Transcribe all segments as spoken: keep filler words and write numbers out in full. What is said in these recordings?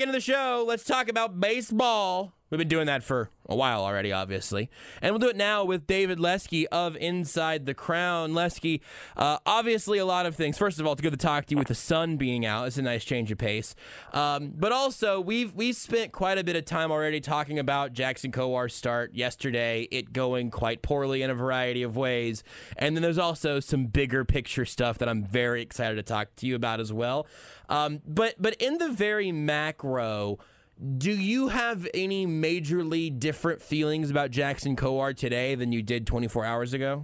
back into the show. Let's talk about baseball. We've been doing that for a while already, obviously. And we'll do it now with David Leske of Inside the Crown. Leske, uh, obviously a lot of things. First of all, it's good to talk to you with the sun being out. It's a nice change of pace. Um, but also, we've we've spent quite a bit of time already talking about Jackson Kowar's start yesterday, it going quite poorly in a variety of ways. And then there's also some bigger picture stuff that I'm very excited to talk to you about as well. Um, but but in the very macro, do you have any majorly different feelings about Jackson Kowar today than you did twenty-four hours ago?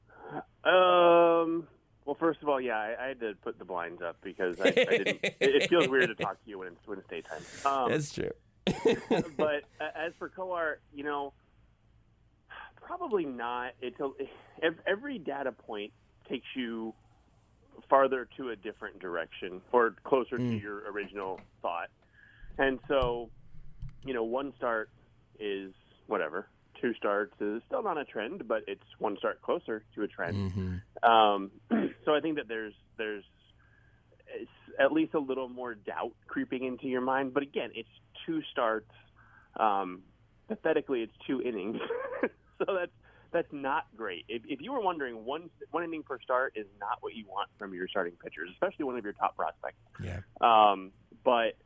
Um. Well, first of all, yeah, I, I had to put the blinds up because I, I didn't. It, it feels weird to talk to you when it's when it's daytime. Um, That's true. But uh, as for Kowar, you know, probably not. It's a, every data point takes you farther to a different direction or closer mm. to your original thought. And so, you know, one start is whatever. Two starts is still not a trend, but it's one start closer to a trend. Mm-hmm. Um, so I think that there's there's it's at least a little more doubt creeping into your mind. But again, it's two starts. Um, pathetically, it's two innings. So that's that's not great. If, if you were wondering, one one inning per start is not what you want from your starting pitchers, especially one of your top prospects. Yeah. Um, but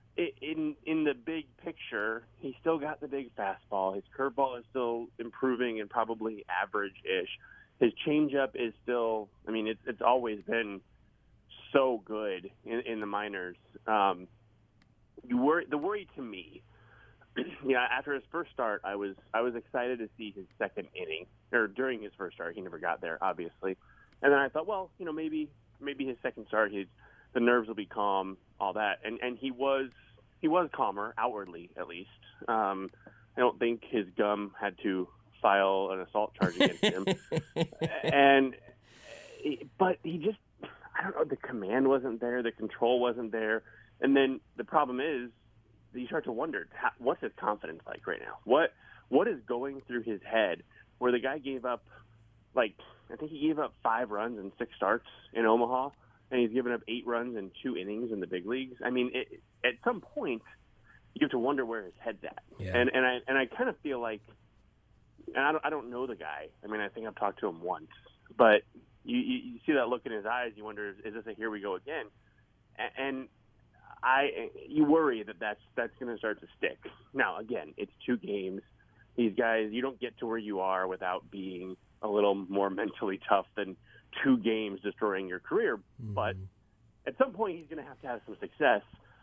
In in the big picture, he still got the big fastball. His curveball is still improving and probably average-ish. His changeup is still, I mean, it's it's always been so good in, in the minors. Um, you worry, the worry to me, yeah, after his first start, I was I was excited to see his second inning, or during his first start. He never got there, obviously. And then I thought, well, you know, maybe maybe his second start, he's, the nerves will be calm, all that. And and he was. He was calmer, outwardly at least. Um, I don't think his gum had to file an assault charge against him. and, but he just, I don't know, the command wasn't there, the control wasn't there. And then the problem is, you start to wonder, how, what's his confidence like right now? What What is going through his head where the guy gave up, like, I think he gave up five runs in six starts in Omaha, and he's given up eight runs in two innings in the big leagues. I mean, it, at some point, you have to wonder where his head's at. Yeah. And and I and I kind of feel like, and I don't I don't know the guy. I mean, I think I've talked to him once, but you, you, you see that look in his eyes. You wonder, is this a here we go again? And I you worry that that's that's going to start to stick. Now, again, it's two games. These guys, you don't get to where you are without being a little more mentally tough than two games destroying your career. Mm-hmm. But at some point, he's going to have to have some success.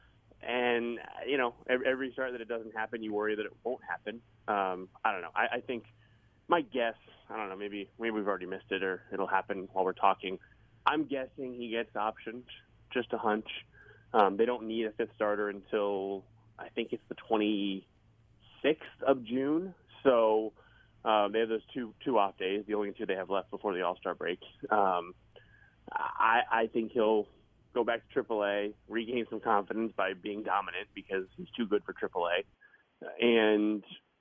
And, you know, every, every start that it doesn't happen, you worry that it won't happen. Um, I don't know. I, I think my guess, I don't know, maybe maybe we've already missed it or it'll happen while we're talking. I'm guessing he gets optioned, just a hunch. Um, they don't need a fifth starter until I think it's the twenty-sixth of June. So uh, they have those two two off days, the only two they have left before the All-Star break. Um, I, I think he'll go back to triple A, regain some confidence by being dominant because he's too good for triple A. And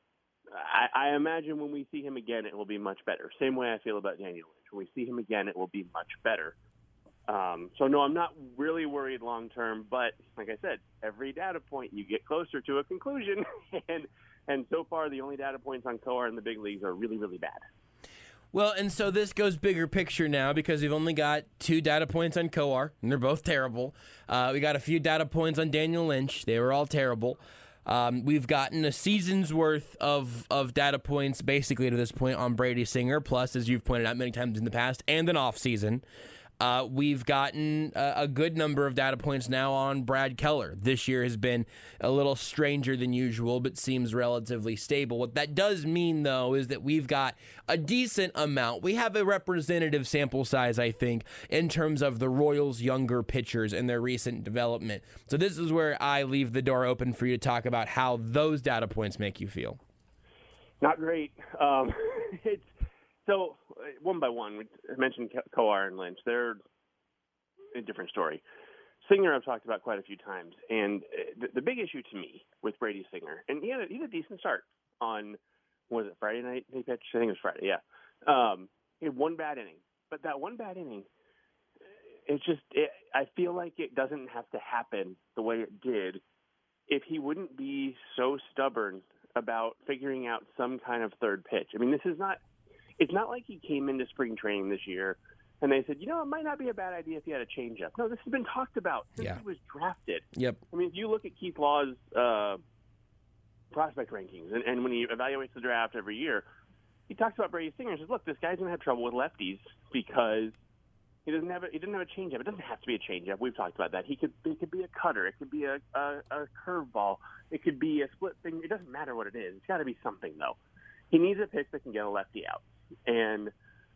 I, I imagine when we see him again, it will be much better. Same way I feel about Daniel Lynch. When we see him again, it will be much better. Um, so, no, I'm not really worried long-term, but like I said, every data point you get closer to a conclusion. and and so far, the only data points on Kowar in the big leagues are really, really bad. Well, and so this goes bigger picture now because we've only got two data points on Kowar, and they're both terrible. Uh, we got a few data points on Daniel Lynch. They were all terrible. Um, we've gotten a season's worth of, of data points basically to this point on Brady Singer, plus, as you've pointed out many times in the past, and an offseason. Uh, we've gotten a, a good number of data points now on Brad Keller. This year has been a little stranger than usual, but seems relatively stable. What that does mean, though, is that we've got a decent amount. We have a representative sample size, I think, in terms of the Royals' younger pitchers and their recent development. So this is where I leave the door open for you to talk about how those data points make you feel. Not great. Um, it's so one by one. We mentioned Kowar and Lynch. They're a different story. Singer I've talked about quite a few times, and the, the big issue to me with Brady Singer, and he had a, he had a decent start on, was it Friday night he pitched? I think it was Friday, yeah. Um, he had one bad inning, but that one bad inning, it's just, it, I feel like it doesn't have to happen the way it did if wouldn't be so stubborn about figuring out some kind of third pitch. I mean, this is not – it's not like he came into spring training this year and they said, you know, it might not be a bad idea if he had a changeup. No, this has been talked about since yeah. he was drafted. Yep. I mean, if you look at Keith Law's uh, prospect rankings and, and when he evaluates the draft every year, he talks about Brady Singer and says, look, this guy's going to have trouble with lefties because – He doesn't have a, he doesn't have a changeup. It doesn't have to be a changeup. We've talked about that. He could it could be a cutter. It could be a, a, a curveball. It could be a split thing. It doesn't matter what it is. It's got to be something though. He needs a pitch that can get a lefty out, and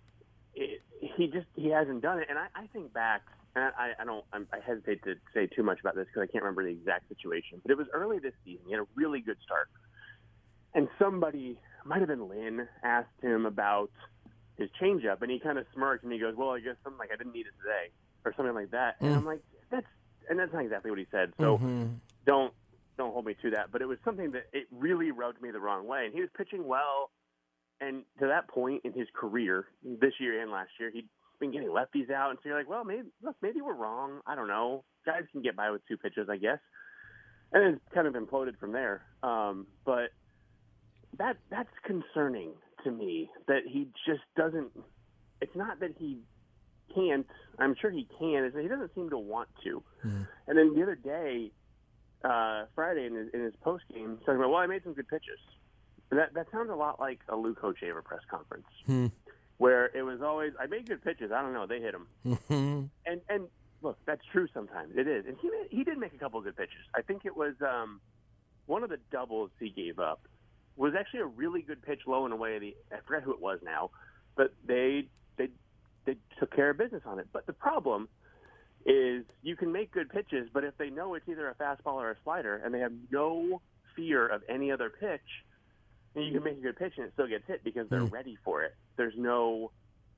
it, he just he hasn't done it. And I, I think back, and I, I don't I'm, I hesitate to say too much about this because I can't remember the exact situation. But it was early this season. He had a really good start, and somebody might have been Lynn asked him about his changeup, and he kind of smirked and he goes, well, I guess something like I didn't need it today or something like that. Mm. And I'm like, that's and that's not exactly what he said. So mm-hmm. don't don't hold me to that. But it was something that it really rubbed me the wrong way. And he was pitching well, and to that point in his career, this year and last year, he'd been getting lefties out. And so you're like, well, maybe look, maybe we're wrong. I don't know. Guys can get by with two pitches, I guess. And it's kind of imploded from there. Um, but that that's concerning to me that he just doesn't – it's not that he can't. I'm sure he can. It's that he doesn't seem to want to. Mm-hmm. And then the other day, uh, Friday in his, in his postgame, he's talking about, well, I made some good pitches. And that, that sounds a lot like a Luke Hochevar press conference mm-hmm. where it was always, I made good pitches. I don't know. They hit him. Mm-hmm. And, and look, that's true sometimes. It is. And he, he did make a couple of good pitches. I think it was um, one of the doubles he gave up was actually a really good pitch low and away. The I forget who it was now, but they they they took care of business on it. But the problem is you can make good pitches, but if they know it's either a fastball or a slider and they have no fear of any other pitch, then you can make a good pitch and it still gets hit because they're mm. ready for it. There's no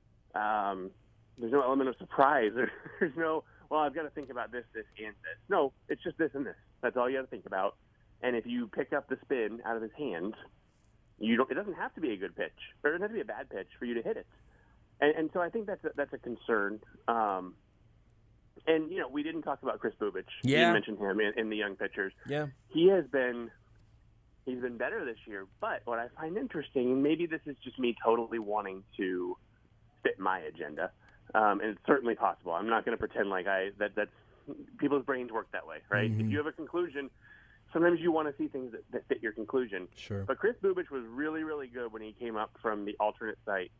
um, there's no element of surprise. There, there's no, well, I've got to think about this, this, and this. No, it's just this and this. That's all you got to think about. And if you pick up the spin out of his hand, you don't. It doesn't have to be a good pitch, or it doesn't have to be a bad pitch for you to hit it. And, and so I think that's a, that's a concern. Um, and you know, we didn't talk about Chris Bubic. Yeah, you mentioned him in, in the young pitchers. Yeah, he has been he's been better this year. But what I find interesting, and maybe this is just me totally wanting to fit my agenda, um, and it's certainly possible. I'm not going to pretend like I that that's people's brains work that way, right? Mm-hmm. If you have a conclusion. Sometimes you want to see things that, that fit your conclusion. Sure. But Chris Bubic was really, really good when he came up from the alternate site.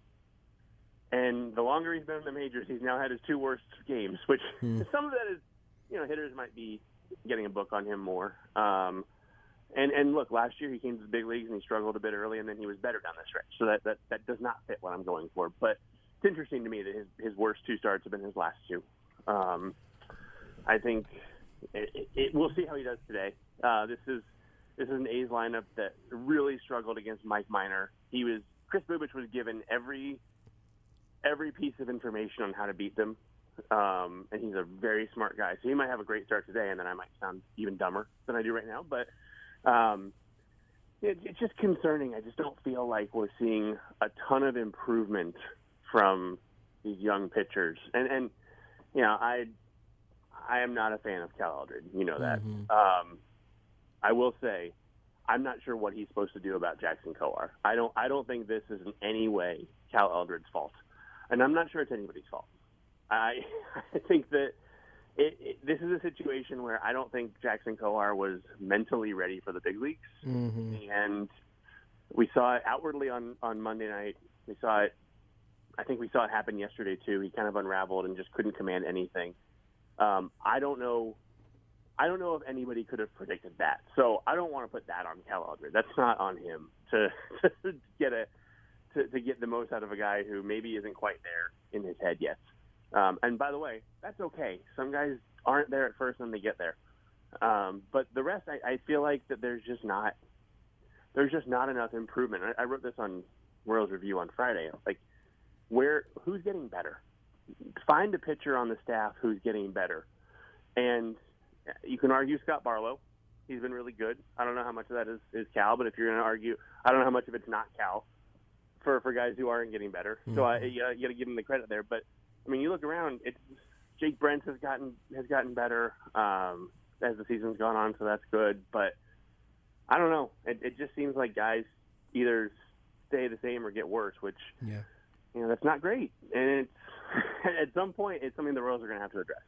And the longer he's been in the majors, he's now had his two worst games, which hmm. some of that is, you know, hitters might be getting a book on him more. Um, and, and look, last year he came to the big leagues and he struggled a bit early, and then he was better down the stretch. So that, that, that does not fit what I'm going for. But it's interesting to me that his, his worst two starts have been his last two. Um, I think it, it, it, we'll see how he does today. Uh, this is this is an A's lineup that really struggled against Mike Minor. He was Chris Bubic was given every every piece of information on how to beat them, um, and he's a very smart guy. So he might have a great start today, and then I might sound even dumber than I do right now. But um, it, it's just concerning. I just don't feel like we're seeing a ton of improvement from these young pitchers, and and you know I I am not a fan of Cal Eldred. You know that. Mm-hmm. Um, I will say, I'm not sure what he's supposed to do about Jackson Kowar. I don't. I don't think this is in any way Cal Eldred's fault, and I'm not sure it's anybody's fault. I, I think that it, it, this is a situation where I don't think Jackson Kowar was mentally ready for the big leagues, mm-hmm. and we saw it outwardly on, on Monday night. We saw it. I think we saw it happen yesterday too. He kind of unraveled and just couldn't command anything. Um, I don't know. I don't know if anybody could have predicted that. So I don't want to put that on Cal Eldred. That's not on him to, to get a to, to get the most out of a guy who maybe isn't quite there in his head yet. Um, and by the way, that's okay. Some guys aren't there at first and they get there. Um, but the rest, I, I feel like that there's just not there's just not enough improvement. I, I wrote this on Royals Review on Friday. Like, where who's getting better? Find a pitcher on the staff who's getting better. And you can argue Scott Barlow. He's been really good. I don't know how much of that is, is Cal, but if you're going to argue, I don't know how much of it's not Cal for, for guys who aren't getting better. Mm-hmm. So I, you, you got to give him the credit there. But I mean, you look around. It's Jake Brent has gotten has gotten better um, as the season's gone on, so that's good. But I don't know. It, it just seems like guys either stay the same or get worse, which yeah. you know that's not great. And it's, at some point, it's something the Royals are going to have to address.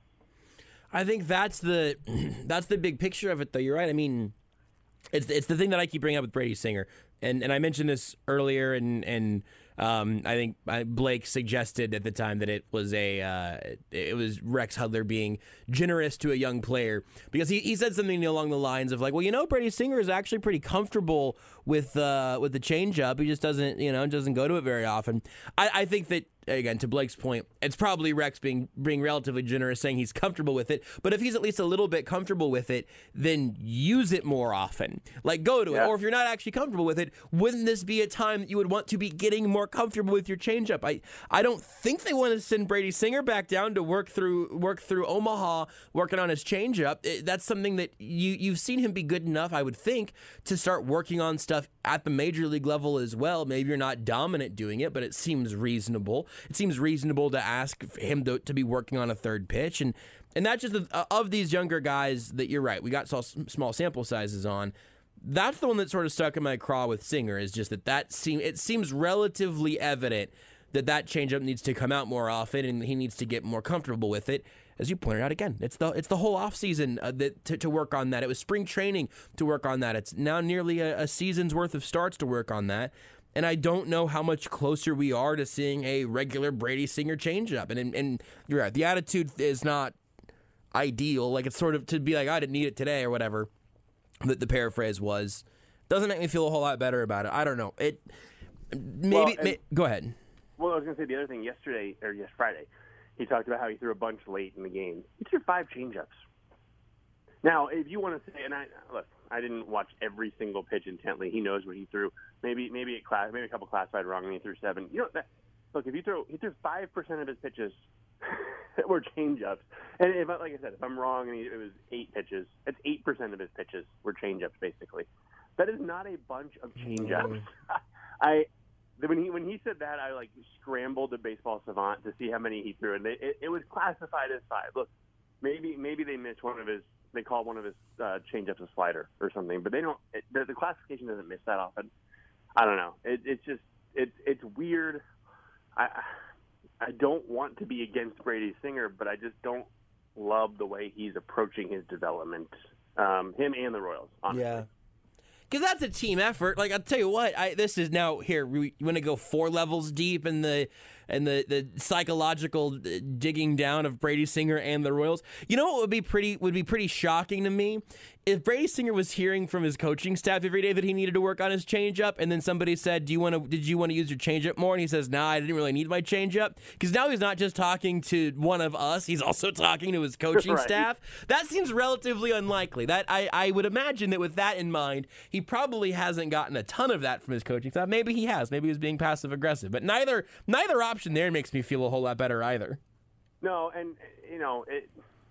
I think that's the that's the big picture of it, though. You're right. I mean, it's it's the thing that I keep bringing up with Brady Singer, and and I mentioned this earlier, and and um, I think Blake suggested at the time that it was a uh, it was Rex Hudler being generous to a young player, because he, he said something along the lines of like, well, you know, Brady Singer is actually pretty comfortable with uh, with the changeup. He just doesn't you know doesn't go to it very often. I, I think that. Again, to Blake's point, it's probably Rex being being relatively generous, saying he's comfortable with it. But if he's at least a little bit comfortable with it, then use it more often. Like, go to yeah. it. Or if you're not actually comfortable with it, wouldn't this be a time that you would want to be getting more comfortable with your changeup? I I don't think they want to send Brady Singer back down to work through work through Omaha, working on his changeup. That's something that you you've seen him be good enough, I would think, to start working on stuff at the major league level as well. Maybe you're not dominant doing it, but it seems reasonable. It seems reasonable to ask him to, to be working on a third pitch. And and that's just the, of these younger guys that you're right. We got small sample sizes on. That's the one that sort of stuck in my craw with Singer, is just that, that seem, it seems relatively evident that that changeup needs to come out more often and he needs to get more comfortable with it. As you pointed out again, it's the it's the whole offseason uh, that to, to work on that. It was spring training to work on that. It's now nearly a, a season's worth of starts to work on that. And I don't know how much closer we are to seeing a regular Brady Singer changeup. And, and and you're right, the attitude is not ideal. Like, it's sort of to be like, I didn't need it today or whatever. That the paraphrase was doesn't make me feel a whole lot better about it. I don't know. It maybe. Well, and, may, go ahead. Well, I was going to say the other thing. Yesterday or yes, Friday, he talked about how he threw a bunch late in the game. He threw five changeups. Now, if you want to say, and I look, I didn't watch every single pitch intently. He knows what he threw. Maybe, maybe it class, maybe a couple classified wrong, and he threw seven. You know, that, look, if you throw, he threw five percent of his pitches were changeups. And if, like I said, if I'm wrong, and he, it was eight pitches, it's eight percent of his pitches were changeups, basically. That is not a bunch of changeups. Mm. I when he when he said that, I like scrambled to Baseball Savant to see how many he threw, and they, it, it was classified as five. Look, maybe maybe they missed one of his. They call one of his uh, changeups a slider or something, but they don't. It, the, the classification doesn't miss that often. I don't know. It, it's just it's it's weird. I I don't want to be against Brady Singer, but I just don't love the way he's approaching his development. Um, him and the Royals, honestly. Yeah. Because that's a team effort. Like, I'll tell you what, I, this is now, here, we want to go four levels deep in the and the, the psychological digging down of Brady Singer and the Royals. You know what would be pretty would be pretty shocking to me? If Brady Singer was hearing from his coaching staff every day that he needed to work on his changeup, and then somebody said, "Do you want to? Did you want to use your changeup more?" And he says, "Nah, I didn't really need my changeup." Because now he's not just talking to one of us; he's also talking to his coaching right. staff. That seems relatively unlikely. That I, I would imagine that with that in mind, he probably hasn't gotten a ton of that from his coaching staff. Maybe he has. Maybe he was being passive aggressive. But neither neither option there makes me feel a whole lot better either. No, and you know, it,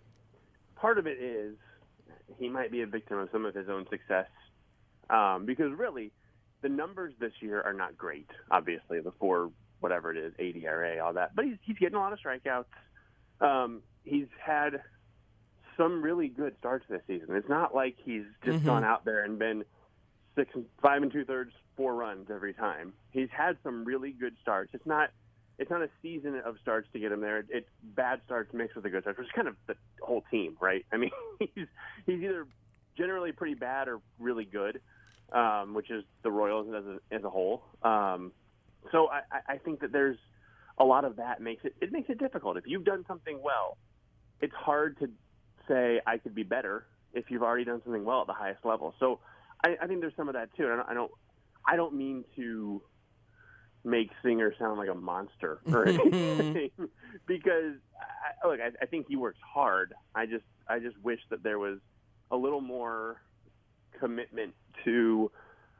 part of it is he might be a victim of some of his own success, um, because really, the numbers this year are not great. Obviously, the four whatever it is, eight E R A, all that, but he's he's getting a lot of strikeouts. Um, he's had some really good starts this season. It's not like he's just mm-hmm. gone out there and been six, five and two thirds, four runs every time. He's had some really good starts. It's not. It's not a season of starts to get him there. It's bad starts mixed with a good start, which is kind of the whole team, right? I mean, he's he's either generally pretty bad or really good, um, which is the Royals as a, as a whole. Um, so I, I think that there's a lot of that makes it it makes it difficult. If you've done something well, it's hard to say I could be better if you've already done something well at the highest level. So I, I think there's some of that too. And I don't I don't, I don't mean to make Singer sound like a monster or anything, because I, look, I, I think he works hard. I just, I just wish that there was a little more commitment to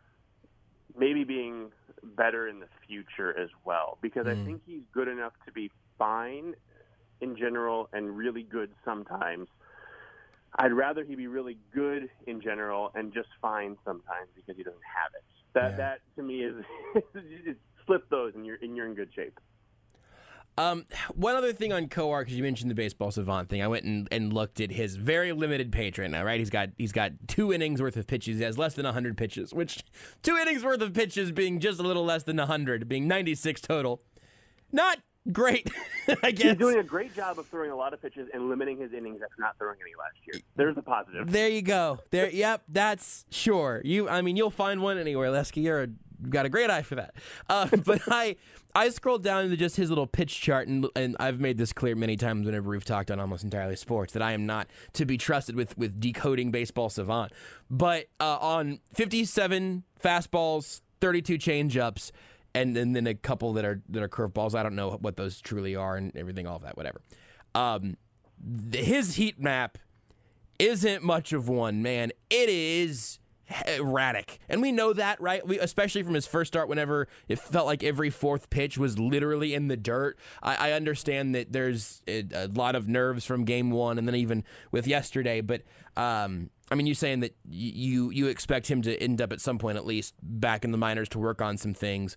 maybe being better in the future as well, because mm. I think he's good enough to be fine in general and really good sometimes. I'd rather he be really good in general and just fine sometimes because he doesn't have it. That, yeah. that to me is, is flip those and you're and you're in good shape. Um, one other thing on Kowar, because you mentioned the baseball savant thing, I went and, and looked at his very limited page right now. Right, he's got he's got two innings worth of pitches. He has less than one hundred pitches, which two innings worth of pitches being just a little less than one hundred, being ninety-six total, not great. I guess he's doing a great job of throwing a lot of pitches and limiting his innings after not throwing any last year. There's the positive. There you go. There, yep, that's sure. You, I mean, you'll find one anywhere, Lesky. You're a, you've got a great eye for that. Uh, but I. I scrolled down into just his little pitch chart, and, and I've made this clear many times whenever we've talked on Almost Entirely Sports that I am not to be trusted with, with decoding baseball savant. But uh, on fifty-seven fastballs, thirty-two changeups, and, and then a couple that are that are curveballs. I don't know what those truly are and everything, all of that, whatever. Um, th- his heat map isn't much of one, man. It is erratic, and we know that, right? We, especially from his first start, whenever it felt like every fourth pitch was literally in the dirt. I, I understand that there's a, a lot of nerves from game one, and then even with yesterday. But um, I mean, you saying that you you expect him to end up at some point, at least back in the minors, to work on some things.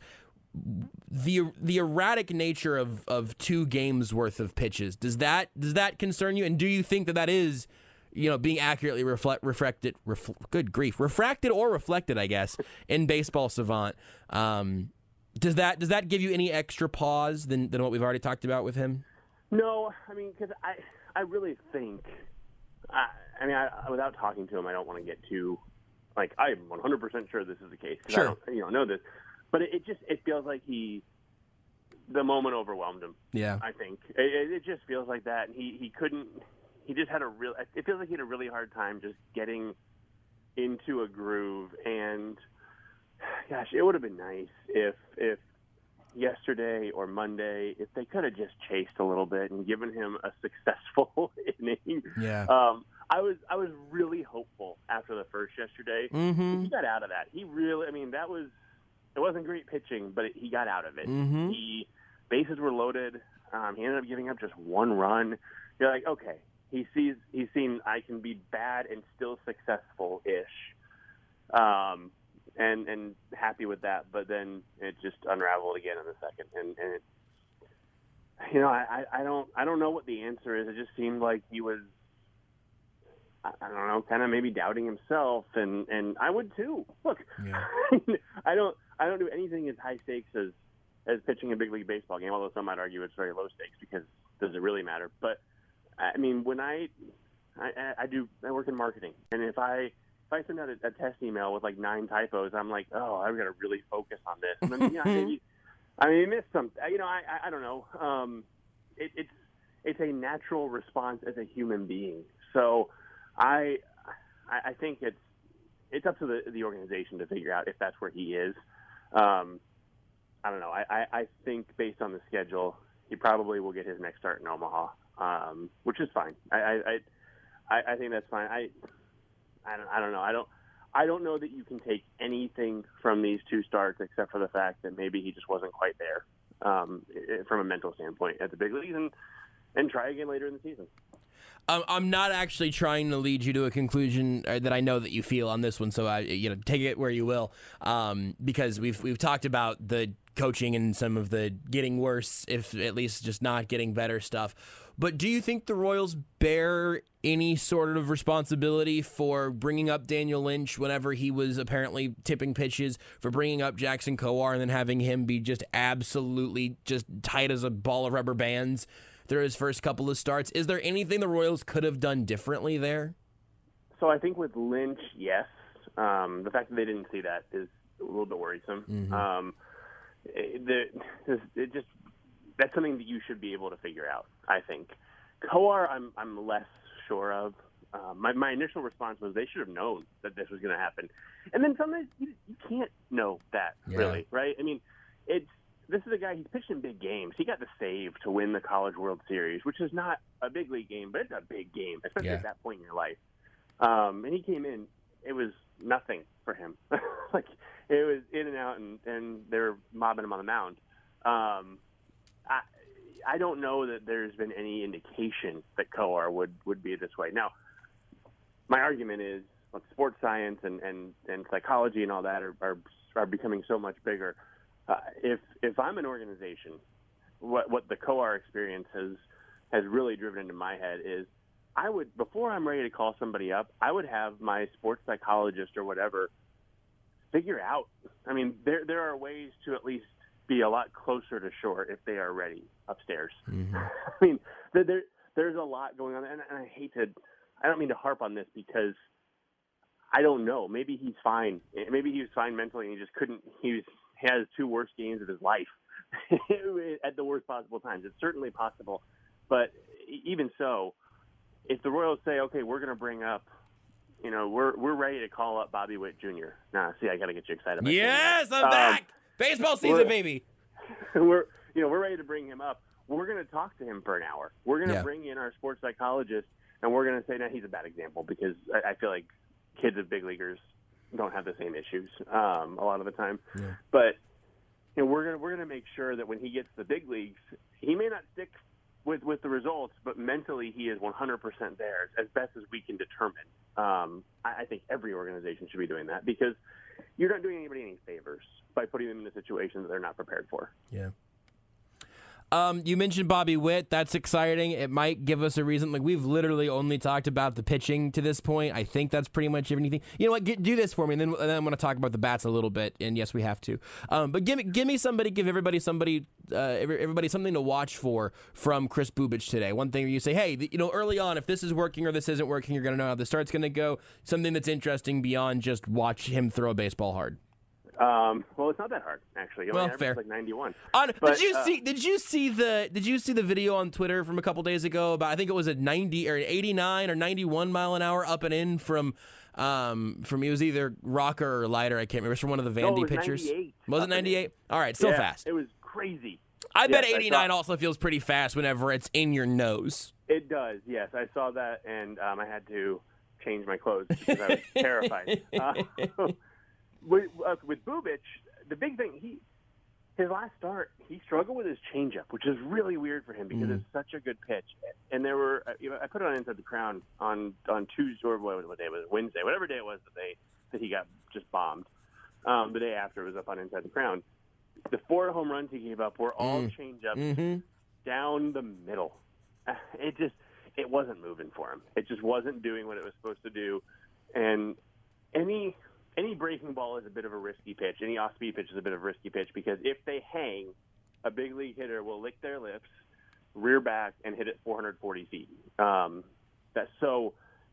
The the erratic nature of of two games worth of pitches, does that does that concern you? And do you think that that is, you know, being accurately reflect, reflected, ref, good grief, refracted or reflected, I guess, in baseball savant? Um, does that does that give you any extra pause than, than what we've already talked about with him? No, I mean, because I, I really think, I, I mean, I, without talking to him, I don't want to get too, like, I'm one hundred percent sure this is the case. 'Cause Sure. I don't, you know, know this. But it, it just, it feels like he, the moment overwhelmed him. Yeah. I think. It, it just feels like that. And he, he couldn't, he just had a real, it feels like he had a really hard time just getting into a groove. And gosh, it would have been nice if, if yesterday or Monday, if they could have just chased a little bit and given him a successful inning. Yeah. Um, I was, I was really hopeful after the first yesterday. Mm-hmm. He got out of that. He really, I mean, that was, it wasn't great pitching, but it, he got out of it. Mm-hmm. He, bases were loaded. Um, he ended up giving up just one run. You're like, okay. He sees he's seen I can be bad and still successful ish, um, and and happy with that. But then it just unraveled again in the second, and, and it, you know I, I don't I don't know what the answer is. It just seemed like he was I, I don't know kind of maybe doubting himself, and, and I would too. Look, Yeah. I don't I don't do anything as high stakes as as pitching a big league baseball game. Although some might argue it's very low stakes because does it really matter? But I mean, when I, I, I do, I work in marketing, and if I, if I send out a, a test email with like nine typos, I'm like, oh, I've got to really focus on this. And then, yeah, maybe, I mean, you missed some, you know, I, I, I don't know. Um, it, it's, it's a natural response as a human being. So, I, I, I think it's, it's up to the the organization to figure out if that's where he is. Um, I don't know. I, I, I think based on the schedule, he probably will get his next start in Omaha. Um, which is fine. I, I, I, I think that's fine. I, I don't, I don't know. I don't, I don't know that you can take anything from these two starts except for the fact that maybe he just wasn't quite there, um, from a mental standpoint at the big leagues, and, and try again later in the season. Um, I'm not actually trying to lead you to a conclusion that I know that you feel on this one, so I, you know, take it where you will, um, because we've we've talked about the coaching and some of the getting worse, if at least just not getting better stuff. But do you think the Royals bear any sort of responsibility for bringing up Daniel Lynch whenever he was apparently tipping pitches, for bringing up Jackson Kowar and then having him be just absolutely just tight as a ball of rubber bands through his first couple of starts? Is there anything the Royals could have done differently there? So I think with Lynch, yes. Um, the fact that they didn't see that is a little bit worrisome. Mm-hmm. Um, it, the, it just that's something that you should be able to figure out, I think. Kowar, I'm I'm less sure of. Uh, my my initial response was they should have known that this was going to happen, and then sometimes you, you can't know that, yeah. really, right? I mean, it's this is a guy, he's pitched in big games. He got the save to win the College World Series, which is not a big league game, but it's a big game, especially yeah. at that point in your life. Um, and he came in, it was nothing for him. Like, it was in and out, and, and they're mobbing him on the mound. Um, I, I don't know that there's been any indication that Kowar would, would be this way. Now, my argument is, look, sports science and, and, and psychology and all that are, are, are becoming so much bigger. Uh, if if I'm an organization what what the Coar experience has has really driven into my head is I would, before I'm ready to call somebody up, I would have my sports psychologist or whatever figure out. I mean, there there are ways to at least be a lot closer to shore if they are ready upstairs. Mm-hmm. I mean, there, there there's a lot going on, and, and I hate to, I don't mean to harp on this because I don't know. Maybe he's fine. Maybe he was fine mentally, and he just couldn't. He was, has two worst games of his life at the worst possible times. It's certainly possible, but even so, if the Royals say, "Okay, we're going to bring up," you know, we're we're ready to call up Bobby Witt Junior Nah, see, I got to get you excited. About yes, I'm um, back. Baseball season, baby. We're you know we're ready to bring him up. We're going to talk to him for an hour. We're going to yeah. bring in our sports psychologist, and we're going to say, "Now he's a bad example because I, I feel like kids of big leaguers don't have the same issues um, a lot of the time." Yeah. But you know, we're going to we're going to make sure that when he gets to the big leagues, he may not stick with with the results, but mentally he is one hundred percent there as best as we can determine. Um, I, I think every organization should be doing that because you're not doing anybody any favors by putting them in a situation that they're not prepared for. Yeah. Um, you mentioned Bobby Witt. That's exciting. It might give us a reason. Like, we've literally only talked about the pitching to this point. I think that's pretty much everything. You know what? Get, do this for me, and then, and then I'm going to talk about the bats a little bit. And yes, we have to. Um, but give me, give me somebody, give everybody somebody, uh, everybody something to watch for from Kris Bubic today. One thing where you say, hey, you know, early on, if this is working or this isn't working, you're going to know how the start's going to go. Something that's interesting beyond just watch him throw a baseball hard. Um, well, it's not that hard, actually. Well, fair. Like ninety-one. On, but, did you uh, see? Did you see the? Did you see the video on Twitter from a couple days ago about? I think it was a ninety or eighty-nine or ninety-one mile an hour up and in from, um, from it was either rocker or lighter. I can't remember. It was from one of the Vandy no, it was pitchers. ninety-eight. Was it ninety-eight? All right, still yeah, fast. It was crazy. I bet yes, eighty-nine I saw, also feels pretty fast whenever it's in your nose. It does. Yes, I saw that, and um, I had to change my clothes because I was terrified. Uh, with, uh, with Bubic. The big thing, he his last start, he struggled with his changeup, which is really weird for him because mm. it's such a good pitch. And there were, you know, I put it on Inside the Crown on on Tuesday or what, what day was it? Wednesday, whatever day it was that they that he got just bombed. Um, the day after it was up on Inside the Crown. The four home runs he gave up were all mm. changeups mm-hmm. down the middle. It just it wasn't moving for him. It just wasn't doing what it was supposed to do. And any Any breaking ball is a bit of a risky pitch. Any off-speed pitch is a bit of a risky pitch because if they hang, a big league hitter will lick their lips, rear back, and hit it four hundred forty feet. Um, that, so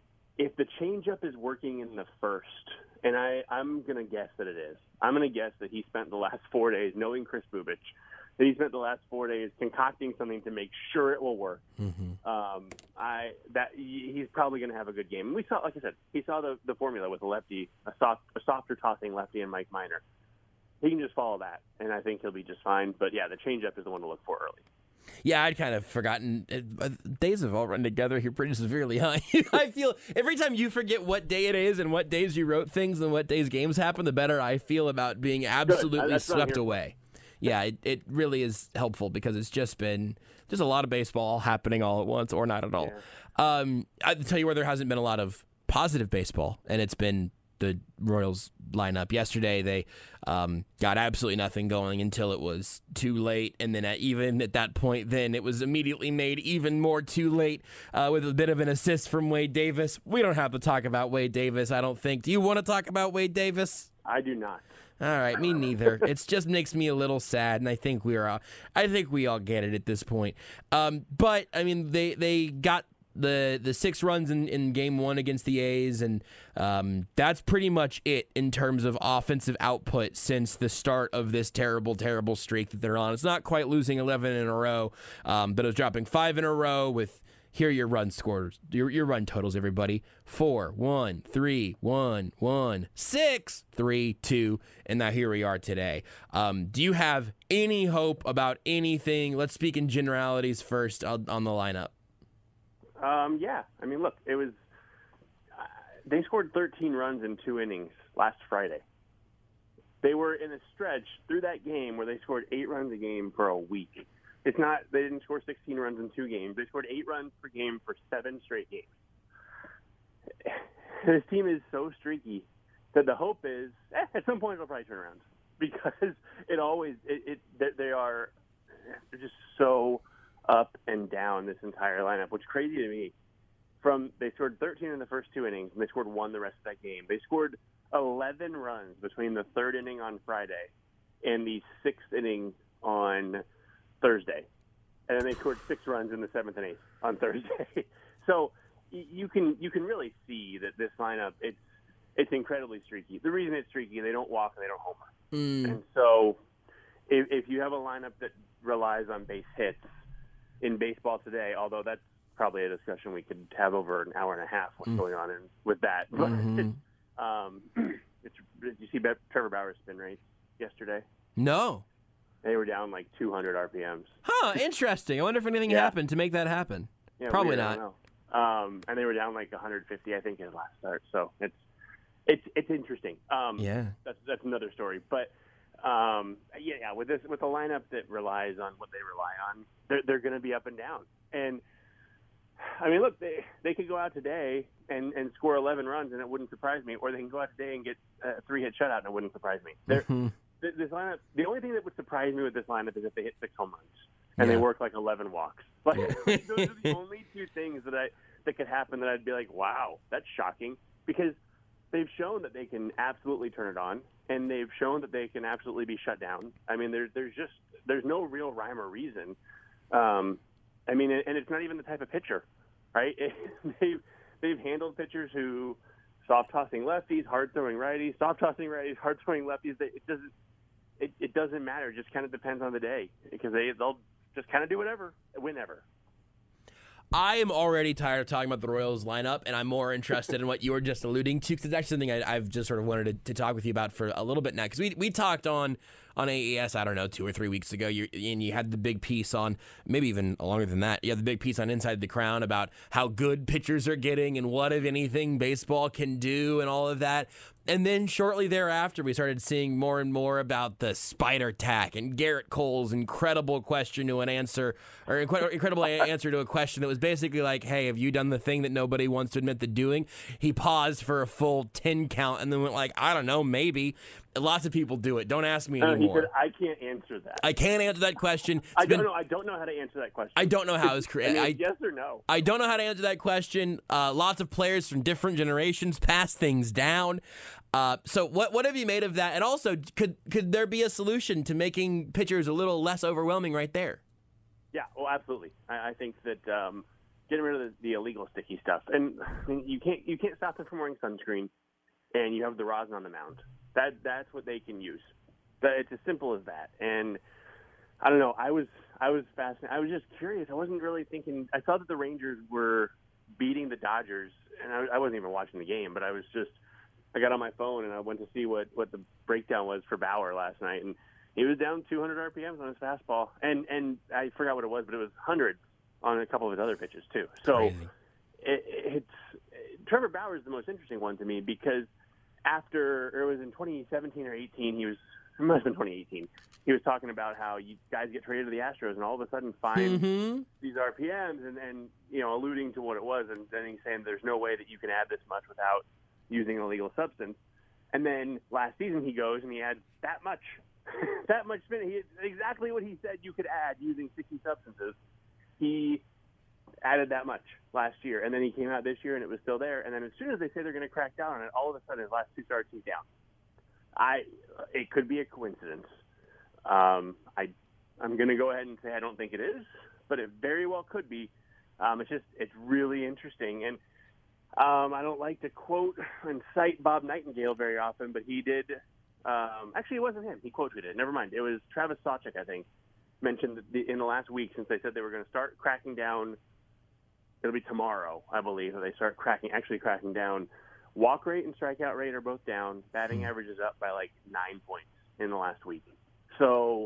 if the changeup is working in the first, and I, I'm going to guess that it is, I'm going to guess that he spent the last four days, knowing Kris Bubic, that he spent the last four days concocting something to make sure it will work. Mm-hmm. Um, I that he's probably going to have a good game. And we saw, like I said, he saw the, the formula with a lefty, a soft, a softer tossing lefty, and Mike Minor. He can just follow that, and I think he'll be just fine. But yeah, the changeup is the one to look for early. Yeah, I'd kind of forgotten. Uh, days have all run together here pretty severely, huh? I feel every time you forget what day it is and what days you wrote things and what days games happen, the better I feel about being absolutely swept away. Yeah, it, it really is helpful because it's just been just a lot of baseball happening all at once or not at all. Yeah. Um, I'll tell you where there hasn't been a lot of positive baseball, and it's been the Royals lineup. Yesterday, they um, got absolutely nothing going until it was too late, and then at, even at that point, then it was immediately made even more too late uh, with a bit of an assist from Wade Davis. We don't have to talk about Wade Davis, I don't think. Do you want to talk about Wade Davis? I do not. All right, me neither. It just makes me a little sad, and I think we're all, I think we all get it at this point. Um, but I mean, they they got the the six runs in, in game one against the A's, and um, that's pretty much it in terms of offensive output since the start of this terrible, terrible streak that they're on. It's not quite losing eleven in a row, um, but it was dropping five in a row with. Here are your run scores, your, your run totals, everybody. Four, one, three, one, one, six, three, two, and now here we are today. Um, do you have any hope about anything? Let's speak in generalities first on, on the lineup. Um, yeah, I mean, look, it was uh, they scored thirteen runs in two innings last Friday. They were in a stretch through that game where they scored eight runs a game for a week. It's not, they didn't score sixteen runs in two games. They scored eight runs per game for seven straight games. This team is so streaky that the hope is, eh, at some point it'll probably turn around because it always, it, it they are, they're just so up and down, this entire lineup, which is crazy to me. From they scored thirteen in the first two innings, and they scored one the rest of that game. They scored eleven runs between the third inning on Friday and the sixth inning on Thursday, and then they scored six runs in the seventh and eighth on Thursday. So you can you can really see that this lineup it's it's incredibly streaky. The reason it's streaky, they don't walk and they don't homer, Mm. and so if, if you have a lineup that relies on base hits in baseball today, although that's probably a discussion we could have over an hour and a half. What's mm. going on in, with that? But Mm-hmm. um, it's, did you see Trevor Bauer's spin rates yesterday? No. They were down like two hundred R P Ms. Huh, interesting. I wonder if anything yeah. happened to make that happen. Yeah, Probably weird, not. I don't know. Um, and they were down like one hundred fifty, I think, in his last start. So it's it's it's interesting. Um, yeah, that's that's another story. But um, yeah, yeah, with this with a lineup that relies on what they rely on, they're they're going to be up and down. And I mean, look, they they could go out today and, and score eleven runs, and it wouldn't surprise me. Or they can go out today and get a three-hit shutout, and it wouldn't surprise me. Mm-hmm. Th- this lineup, the only thing that would surprise me with this lineup is if they hit six home runs and yeah. they work like eleven walks. But Yeah. those are the only two things that I that could happen that I'd be like, wow, that's shocking, because they've shown that they can absolutely turn it on, and they've shown that they can absolutely be shut down. I mean, there's there's just there's no real rhyme or reason. Um, I mean, and it's not even the type of pitcher, right? they've they've handled pitchers who soft tossing lefties, hard throwing righties, soft tossing righties, hard throwing lefties. They, it doesn't it, it doesn't matter. It just kind of depends on the day, because they they'll just kind of do whatever, whenever. I am already tired of talking about the Royals lineup, and I'm more interested in what you were just alluding to, because it's actually something I, I've just sort of wanted to, to talk with you about for a little bit now. Because we we talked on on A E S, I don't know, two or three weeks ago, you, and you had the big piece on, maybe even longer than that, you had the big piece on Inside the Crown about how good pitchers are getting and what, if anything, baseball can do and all of that. And then shortly thereafter, we started seeing more and more about the spider tack and Garrett Cole's incredible question to an answer, or incredible answer to a question that was basically like, hey, have you done the thing that nobody wants to admit to doing? He paused for a full ten count and then went like, I don't know, maybe. Lots of people do it. Don't ask me Uh, he anymore. said, I can't answer that. I can't answer that question. It's I don't been- know. I don't know how to answer that question. I don't know how it's I created. mean, I, yes or no? I don't know how to answer that question. Uh, lots of players from different generations pass things down. Uh, so what what have you made of that? And also, could could there be a solution to making pitchers a little less overwhelming right there? Yeah, well, absolutely. I, I think that um, getting rid of the, the illegal sticky stuff, and I mean, you can't you can't stop them from wearing sunscreen, and you have the rosin on the mound. That that's what they can use. That, it's as simple as that. And I don't know. I was I was fascinated. I was just curious. I wasn't really thinking. I saw that the Rangers were beating the Dodgers, and I, I wasn't even watching the game, but I was just. I got on my phone and I went to see what, what the breakdown was for Bauer last night, and he was down two hundred R P Ms on his fastball, and and I forgot what it was, but it was hundreds on a couple of his other pitches too. So it, it's Trevor Bauer is the most interesting one to me, because after or it was in twenty seventeen or eighteen, he was it must have been twenty eighteen. He was talking about how you guys get traded to the Astros and all of a sudden find Mm-hmm. these R P Ms, and and you know alluding to what it was, and then he's saying there's no way that you can add this much without using an illegal substance. And then last season he goes and he adds that much, that much spin. He exactly what he said you could add using sixty substances. He added that much last year, and then he came out this year and it was still there. And then as soon as they say they're going to crack down on it, all of a sudden his last two starts he's down. I it could be a coincidence. Um, I I'm going to go ahead and say I don't think it is, but it very well could be. Um, it's just it's really interesting. And Um, I don't like to quote and cite Bob Nightingale very often, but he did. Um, actually, it wasn't him. He quote tweeted it. Never mind. It was Travis Sawchuk, I think, mentioned that the, in the last week, since they said they were going to start cracking down. It'll be tomorrow, I believe, that they start cracking, actually cracking down. Walk rate and strikeout rate are both down. Batting average is up by like nine points in the last week. So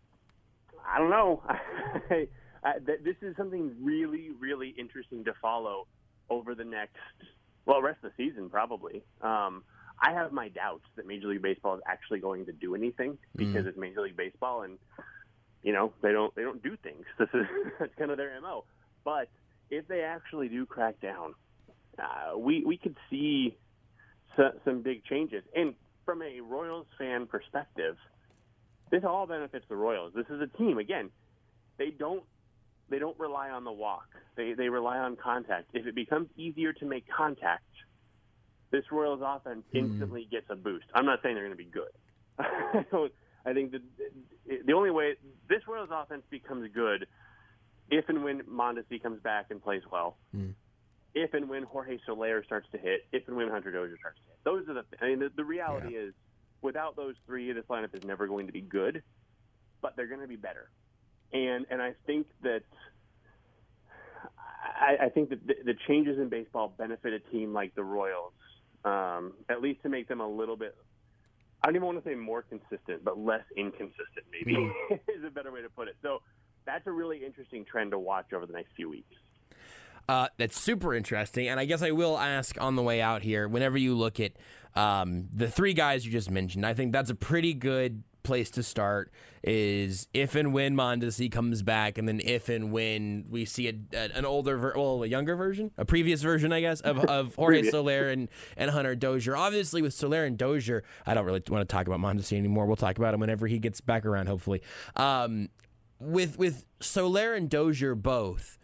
I don't know. I, I, this is something really, really interesting to follow over the next, well, rest of the season probably. Um, I have my doubts that Major League Baseball is actually going to do anything, because mm. it's Major League Baseball, and you know they don't they don't do things. This is that's kind of their M O. But if they actually do crack down, uh, we we could see so, some big changes. And from a Royals fan perspective, this all benefits the Royals. This is a team again. they don't they don't rely on the walk. They they rely on contact. If it becomes easier to make contact, this Royals offense instantly gets a boost. I'm not saying they're going to be good. I don't- I think that the only way this Royals offense becomes good if and when Mondesi comes back and plays well, Mm. if and when Jorge Soler starts to hit, if and when Hunter Dozier starts to hit. Those are the. I mean, the, the reality Yeah. is, without those three, this lineup is never going to be good, but they're going to be better. And and I think that I, I think that the, the changes in baseball benefit a team like the Royals, um, at least to make them a little bit. I don't even want to say more consistent, but less inconsistent, maybe, is a better way to put it. So that's a really interesting trend to watch over the next few weeks. Uh, that's super interesting, and I guess I will ask on the way out here, whenever you look at um, the three guys you just mentioned, I think that's a pretty good place to start, is if and when Mondesi comes back, and then if and when we see a, a, an older, ver- well, a younger version, a previous version, I guess, of, of Jorge Soler and, and Hunter Dozier. Obviously, with Soler and Dozier, I don't really want to talk about Mondesi anymore. We'll talk about him whenever he gets back around, hopefully. Um, with, with Soler and Dozier both,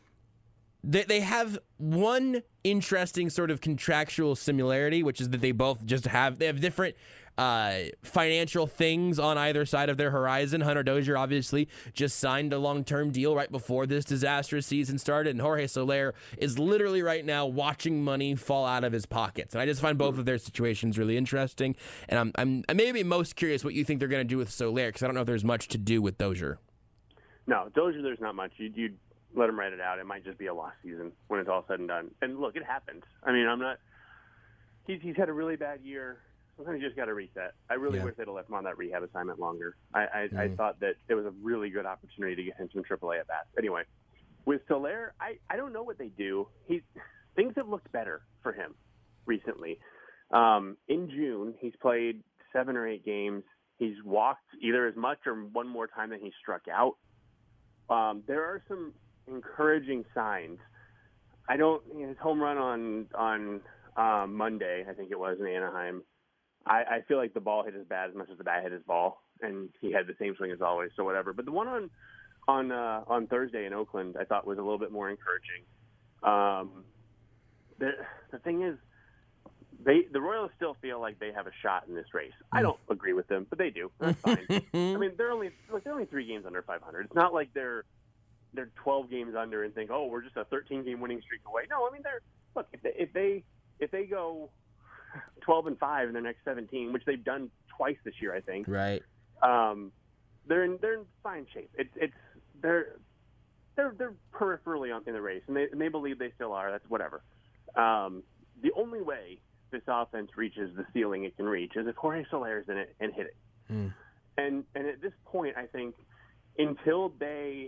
They they have one interesting sort of contractual similarity, which is that they both just have they have different uh, financial things on either side of their horizon. Hunter Dozier obviously just signed a long-term deal right before this disastrous season started, and Jorge Soler is literally right now watching money fall out of his pockets. And I just find both of their situations really interesting. And I'm I'm, I'm maybe most curious what you think they're going to do with Soler, because I don't know if there's much to do with Dozier. No, Dozier, there's not much. You you let him write it out. It might just be a lost season when it's all said and done. And look, it happens. I mean, I'm not. He's he's had a really bad year. Sometimes you just got to reset. I really Yeah. wish they'd have left him on that rehab assignment longer. I I, Mm-hmm. I thought that it was a really good opportunity to get him some triple A at bats. Anyway, with Soler, I I don't know what they do. He things have looked better for him recently. Um, in June, he's played seven or eight games. He's walked either as much or one more time than he struck out. Um, there are some encouraging signs. I don't. You know, his home run on on um, Monday, I think it was in Anaheim. I, I feel like the ball hit his bat as much as the bat hit his ball, and he had the same swing as always. So whatever. But the one on on uh, on Thursday in Oakland, I thought was a little bit more encouraging. Um, the the thing is, they the Royals still feel like they have a shot in this race. I don't agree with them, but they do. That's fine. I mean, they're only look, they're only three games under five hundred. It's not like they're they're twelve games under and think, oh, we're just a thirteen game winning streak away. No, I mean they're look if they if they if they go twelve and five in their next seventeen, which they've done twice this year, I think. Right. Um, they're in they're in fine shape. It's it's they're they're they're peripherally on in the race, and they and they believe they still are. That's whatever. Um, the only way this offense reaches the ceiling it can reach is if Jorge Soler is in it and hit it. Mm. And and at this point, I think until they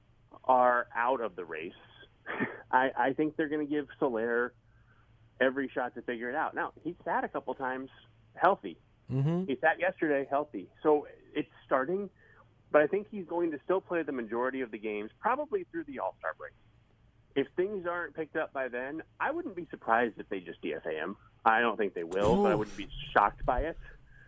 are out of the race, I, I think they're going to give Soler every shot to figure it out. Now, he sat a couple times healthy. Mm-hmm. He sat yesterday healthy. So it's starting, but I think he's going to still play the majority of the games, probably through the All-Star break. If things aren't picked up by then, I wouldn't be surprised if they just D F A him. I don't think they will, but I wouldn't be shocked by it.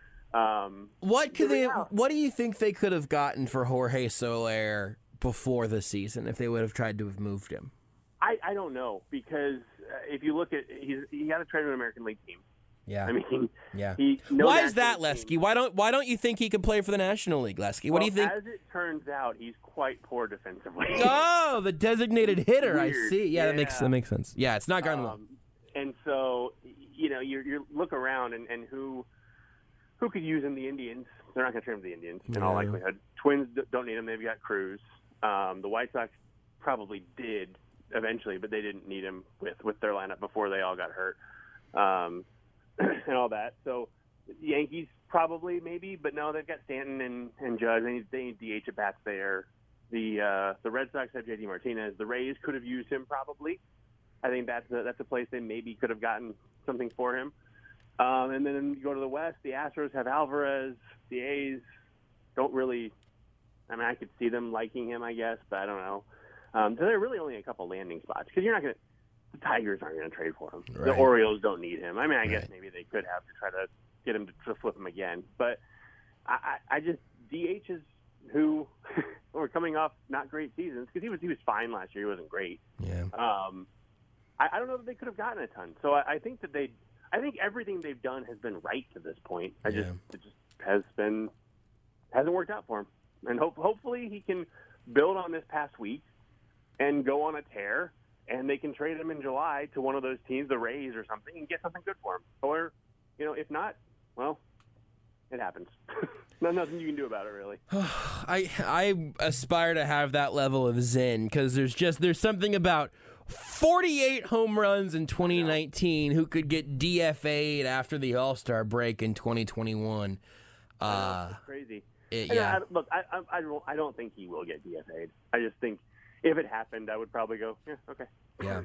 Um, What could they? reality- What do you think they could have gotten for Jorge Soler before the season if they would have tried to have moved him? I, I don't know, because uh, if you look at he's he got to trade an American League team. Yeah. I mean, yeah. he. No Why is that, National Lesky? team. Why don't Why don't you think he could play for the National League, Lesky? What Well, do you think? As it turns out, he's quite poor defensively. Oh, the designated hitter. I Weird. see. Yeah, that makes Yeah. that makes sense. Yeah, it's not gone well. Um, and so, you know, you you look around and, and who who could use him? The Indians. They're not going to trade him to the Indians in all Yeah. likelihood. Twins d- don't need him. They've got Cruz. Um, the White Sox probably did eventually, but they didn't need him with, with their lineup before they all got hurt um, and all that. So Yankees probably maybe, but no, they've got Stanton and, and Judge. They need, they need D H at bats there. The uh, the Red Sox have J D Martinez. The Rays could have used him probably. I think that's a, that's a place they maybe could have gotten something for him. Um, and then you go to the West, the Astros have Alvarez. The A's don't really – I mean, I could see them liking him, I guess, but I don't know. Um, so there are really only a couple landing spots because you're not going to – the Tigers aren't going to trade for him. Right. The Orioles don't need him. I mean, I guess Right. maybe they could have to try to get him to, to flip him again. But I, I, I just – D H is who were coming off not great seasons because he was he was fine last year. He wasn't great. Yeah. Um, I, I don't know that they could have gotten a ton. So I, I think that they, I think everything they've done has been right to this point. I just Yeah. it just has been hasn't worked out for him, and hope, hopefully he can build on this past week and go on a tear, and they can trade him in July to one of those teams, the Rays or something, and get something good for him. Or, you know, if not, well, it happens. There's nothing you can do about it, really. I I aspire to have that level of zen because there's just there's something about forty-eight home runs in twenty nineteen who could get D F A'd after the All-Star break in twenty twenty-one. Uh, That's crazy. It, And yeah. I, look, I, I, I, don't, I don't think he will get D F A'd. I just think if it happened, I would probably go, yeah, okay. Yeah.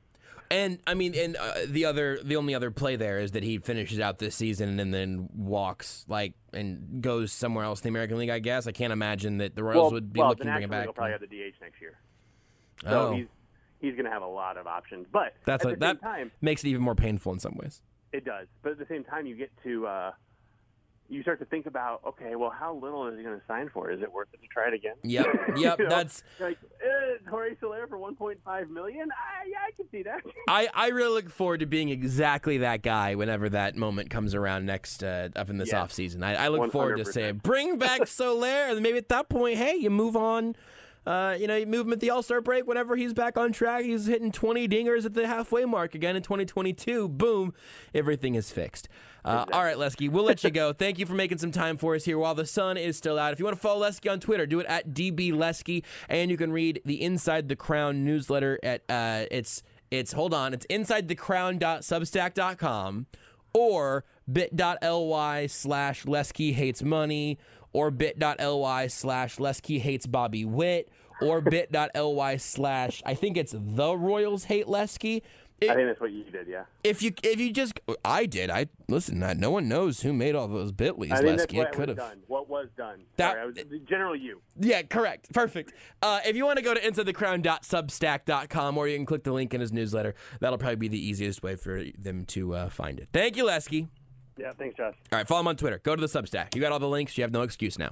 And I mean, and uh, the other, the only other play there is that he finishes out this season and then walks like and goes somewhere else in the American League. I guess I can't imagine that the Royals well, would be well, looking the to bring him National back. League will probably have the D H next year, so Oh. he's he's going to have a lot of options. But That's at a, the that same time, makes it even more painful in some ways. it does. But at the same time, you get to uh, you start to think about, okay, well, how little is he going to sign for? Is it worth it to try it again? Yep, yep. You know? That's Like eh, Jorge Soler for one point five million dollars. I, yeah, I can see that. I, I really look forward to being exactly that guy whenever that moment comes around next uh, up in this Yes. offseason. I, I look forward to one hundred percent. saying, bring back Soler, and maybe at that point, hey, you move on. Uh, you know, you move him at the All-Star break. Whenever he's back on track, he's hitting twenty dingers at the halfway mark again in twenty twenty-two. Boom, everything is fixed. Uh, all right, Lesky, we'll let you go. Thank you for making some time for us here while the sun is still out. If you want to follow Lesky on Twitter, do it at D B Lesky, and you can read the Inside the Crown newsletter at uh, it's it's hold on, it's inside the crown dot substack dot com or bit.ly slash Lesky hates money or bit.ly slash Lesky hates Bobby Witt or bit.ly slash I think it's the Royals hate Lesky. It, I think that's what you did, yeah. if you if you just I did I listen. No one knows who made all those Bitleys. I think that's Lesky. what It could was have. done. What was done? That- Sorry, I was, generally you. Yeah, correct. Perfect. Uh, if you want to go to inside the crown dot substack dot com or you can click the link in his newsletter, that'll probably be the easiest way for them to uh, find it. Thank you, Lesky. Yeah, thanks, Josh. All right, follow him on Twitter. Go to the Substack. You got all the links. You have no excuse now.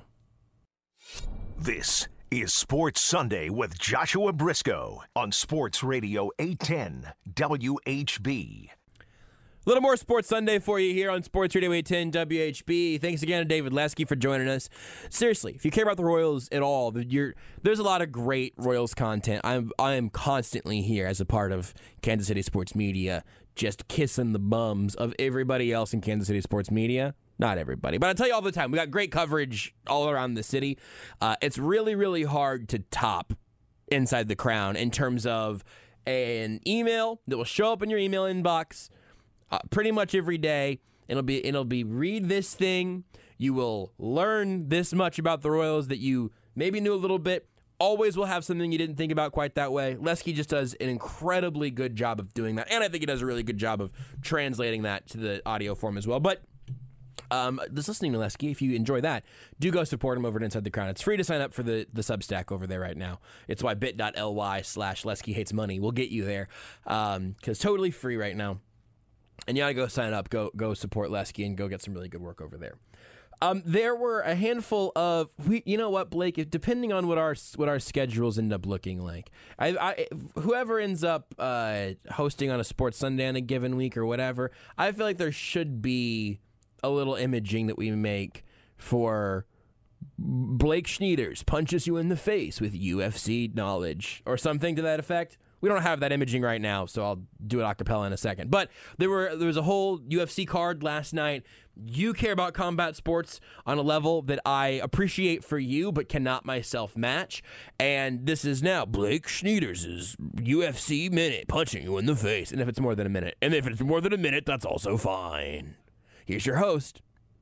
This is Sports Sunday with Joshua Briscoe on Sports Radio eight ten W H B. A little more Sports Sunday for you here on Sports Radio eight ten W H B. Thanks again to David Lesky for joining us. Seriously, if you care about the Royals at all, you're, there's a lot of great Royals content. I'm I am constantly here as a part of Kansas City Sports Media, just kissing the bums of everybody else in Kansas City Sports Media. Not everybody, but I tell you all the time, we got great coverage all around the city. Uh, it's really, really hard to top Inside the Crown in terms of an email that will show up in your email inbox Uh, pretty much every day. It'll be it'll be read this thing. You will learn this much about the Royals that you maybe knew a little bit. Always will have something you didn't think about quite that way. Lesky just does an incredibly good job of doing that, and I think he does a really good job of translating that to the audio form as well. But um, just listening to Lesky, if you enjoy that, do go support him over at Inside the Crown. It's free to sign up for the, the Substack over there right now. It's why bit.ly slash Lesky hates money will get you there, um, because totally free right now. And you gotta go sign up, go go support Lesky, and go get some really good work over there. Um, there were a handful of we, you know what, Blake? If, depending on what our what our schedules end up looking like, I, I whoever ends up uh, hosting on a Sports Sunday on a given week or whatever, I feel like there should be a little imaging that we make for Blake Schneiders punches you in the face with U F C knowledge or something to that effect. We don't have that imaging right now, so I'll do it a cappella in a second. But there were there was a whole U F C card last night. You care about combat sports on a level that I appreciate for you, but cannot myself match. And this is now Blake Schneiders' U F C minute, punching you in the face. And if it's more than a minute, and if it's more than a minute, that's also fine. Here's your host,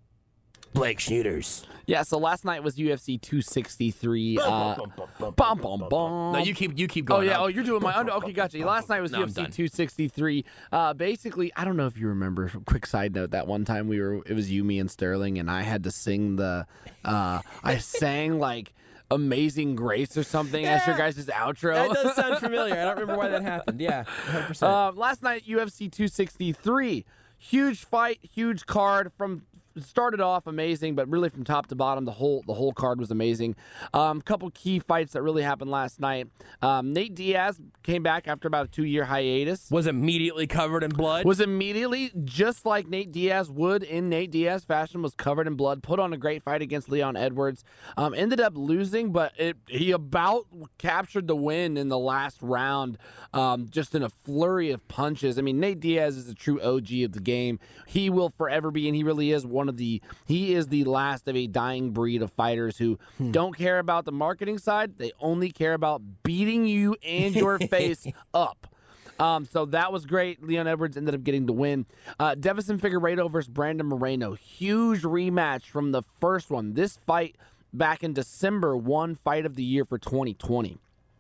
Blake Schneiders. Yeah, so last night was U F C two sixty-three. Uh, bum, bum, bum. No, you keep you keep Oh, going. yeah. I'll- Oh, you're doing my under. Okay, gotcha. Last night was No, I'm U F C done. two sixty-three. Uh, basically, I don't know if you remember. Quick side note: that one time we were, it was you, me, and Sterling, and I had to sing the. Uh, I sang like "Amazing Grace" or something as your Yeah. guys' outro. That does sound familiar. I don't remember why that happened. Yeah, one hundred percent. Uh, last night, U F C two sixty-three. Huge fight, huge card from started off amazing, but really from top to bottom, the whole the whole card was amazing. A um, couple key fights that really happened last night. Um, Nate Diaz came back after about a two-year hiatus. Was immediately covered in blood. Was immediately, just like Nate Diaz would in Nate Diaz fashion, was covered in blood, put on a great fight against Leon Edwards. Um, ended up losing, but it, he about captured the win in the last round, um, just in a flurry of punches. I mean, Nate Diaz is a true O G of the game. He will forever be, and he really is one of the, he is the last of a dying breed of fighters who hmm. don't care about the marketing side. They only care about beating you and your face up. Um, so that was great. Leon Edwards ended up getting the win. Uh, Devison Figueiredo versus Brandon Moreno. Huge rematch from the first one. This fight back in December won Fight of the Year for twenty twenty.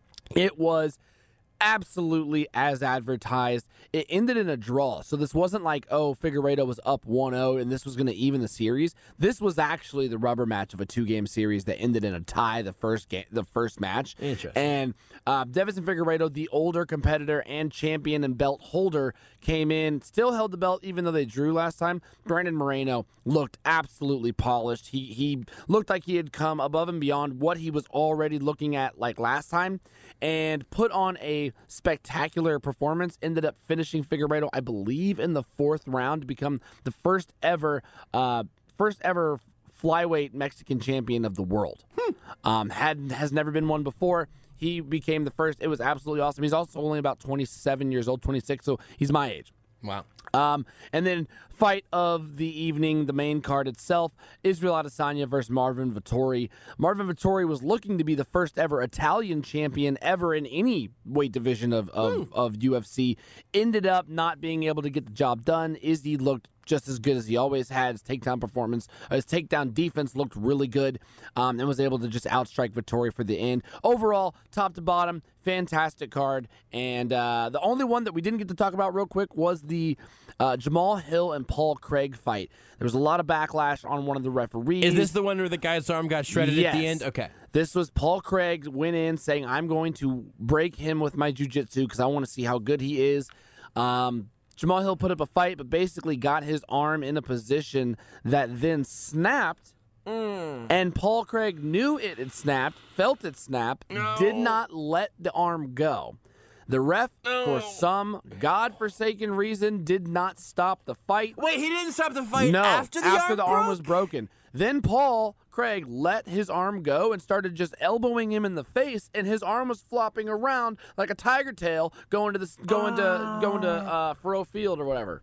It was absolutely as advertised. It ended in a draw. So this wasn't like, oh, Figueiredo was up one oh and this was going to even the series. This was actually the rubber match of a two-game series that ended in a tie the first game, the first match. Interesting. And uh, Devison Figueiredo, the older competitor and champion and belt holder, came in, still held the belt even though they drew last time. Brandon Moreno looked absolutely polished. He he looked like he had come above and beyond what he was already looking at like last time and put on a spectacular performance. Ended up finishing Figueiredo, I believe, in the fourth round to become the first ever, uh, first ever flyweight Mexican champion of the world. Hmm. Um, had has never been one before. He became the first. It was absolutely awesome. He's also only about twenty-seven years old, twenty-six, so he's my age. Wow. Um, and then fight of the evening, the main card itself, Israel Adesanya versus Marvin Vettori. Marvin Vettori was looking to be the first ever Italian champion ever in any weight division of, of, of U F C. Ended up not being able to get the job done. Izzy looked just as good as he always had. His takedown performance, his takedown defense looked really good, um, and was able to just outstrike Vettori for the end. Overall, top to bottom, fantastic card. And uh, the only one that we didn't get to talk about real quick was the uh, Jamal Hill and Paul Craig fight. There was a lot of backlash on one of the referees. Is this the one where the guy's arm got shredded yes. at the end? Okay. This was Paul Craig went in saying, I'm going to break him with my jiu-jitsu because I want to see how good he is. Um, Jamal Hill put up a fight, but basically got his arm in a position that then snapped, mm. and Paul Craig knew it had snapped, felt it snap, no. did not let the arm go. The ref, no. for some godforsaken reason, did not stop the fight. Wait, he didn't stop the fight no, after the after arm the broke? arm was broken. Then Paul Craig let his arm go and started just elbowing him in the face, and his arm was flopping around like a tiger tail going to the going to going to uh, Furrow Field or whatever.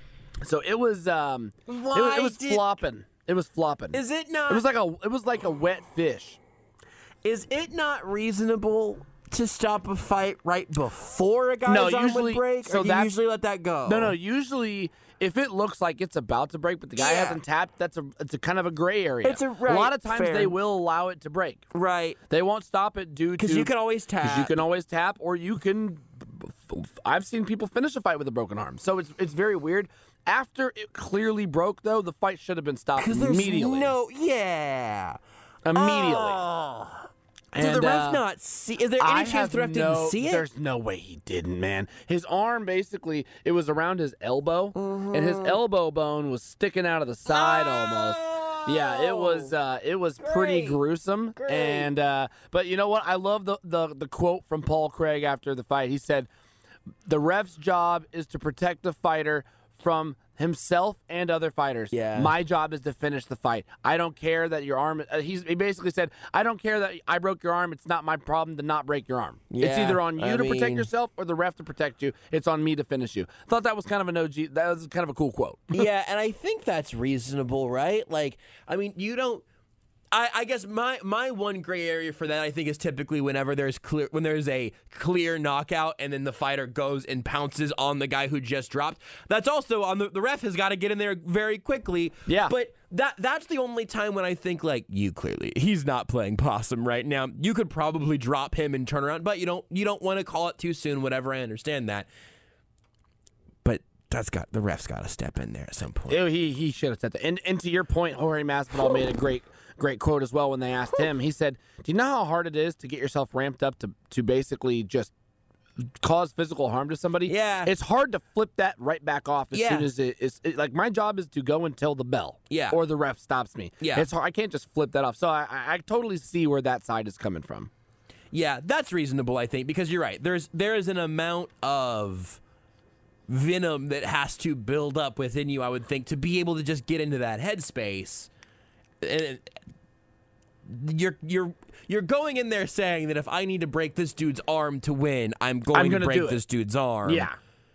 So it was um, it was, it was did, flopping. It was flopping. Is it not? It was like a it was like a wet fish. Is it not reasonable to stop a fight right before a guy's no, arm usually, would break? So or do you usually let that go? No, no. Usually, if it looks like it's about to break, but the guy yeah. hasn't tapped, that's a it's a kind of a gray area. It's a, right, a lot of times fair. they will allow it to break. Right. They won't stop it due to because you can always tap. You can always tap, or you can. I've seen people finish a fight with a broken arm, so it's it's very weird. After it clearly broke, though, the fight should have been stopped immediately. No, yeah, immediately. Oh. And, Did the ref uh, not see? Is there any I chance the ref no, didn't see it? There's no way he didn't, man. His arm basically, it was around his elbow, mm-hmm. and his elbow bone was sticking out of the side oh! almost. Yeah, it was uh, it was Great. pretty gruesome. Great. And uh, but you know what? I love the, the the quote from Paul Craig after the fight. He said, "The ref's job is to protect the fighter from himself and other fighters. Yeah. My job is to finish the fight. I don't care that your arm." Uh, he's, he basically said, "I don't care that I broke your arm. It's not my problem to not break your arm. Yeah, it's either on you I to mean, protect yourself or the ref to protect you. It's on me to finish you." Thought that was kind of an O G. That was kind of a cool quote. Yeah, and I think that's reasonable, right? Like, I mean, you don't. I, I guess my, my one gray area for that I think is typically whenever there's clear when there's a clear knockout and then the fighter goes and pounces on the guy who just dropped. That's also on the the ref has got to get in there very quickly. Yeah. But that that's the only time when I think like you clearly he's not playing possum right now. You could probably drop him and turn around, but you don't you don't want to call it too soon. Whatever, I understand that. But that's got the ref's got to step in there at some point. Ew, he he should have said that. And and to your point, Jorge Masvidal made a great. Great quote as well when they asked him. He said, "Do you know how hard it is to get yourself ramped up to to basically just cause physical harm to somebody, Yeah. it's hard to flip that right back off as Yeah. soon as it is. It, like, my job is to go and tell the bell, Yeah. or the ref stops me. Yeah. It's hard. I can't just flip that off. So I, I I totally see where that side is coming from. Yeah, that's reasonable, I think, because you're right. There's there is an amount of venom that has to build up within you, I would think, to be able to just get into that headspace. And you're you're you're going in there saying that if I need to break this dude's arm to win, I'm going I'm to gonna break do it. this dude's arm. Yeah.